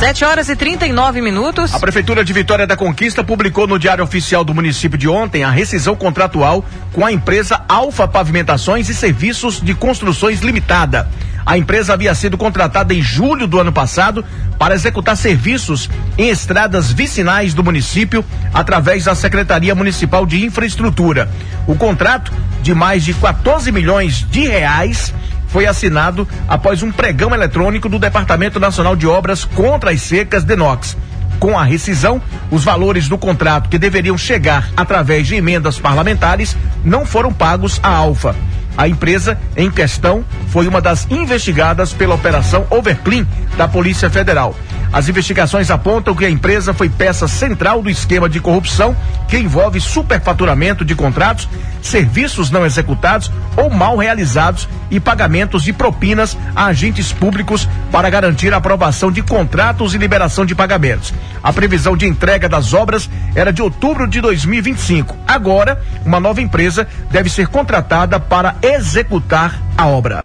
7h39. A Prefeitura de Vitória da Conquista publicou no Diário Oficial do município de ontem a rescisão contratual com a empresa Alfa Pavimentações e Serviços de Construções Limitada. A empresa havia sido contratada em julho do ano passado para executar serviços em estradas vicinais do município através da Secretaria Municipal de Infraestrutura. O contrato, de mais de 14 milhões de reais, foi assinado após um pregão eletrônico do Departamento Nacional de Obras contra as Secas, DENOX. Com a rescisão, os valores do contrato que deveriam chegar através de emendas parlamentares não foram pagos à Alfa. A empresa em questão foi uma das investigadas pela Operação Overclean da Polícia Federal. As investigações apontam que a empresa foi peça central do esquema de corrupção que envolve superfaturamento de contratos, serviços não executados ou mal realizados e pagamentos de propinas a agentes públicos para garantir a aprovação de contratos e liberação de pagamentos. A previsão de entrega das obras era de outubro de 2025. Agora, uma nova empresa deve ser contratada para executar a obra.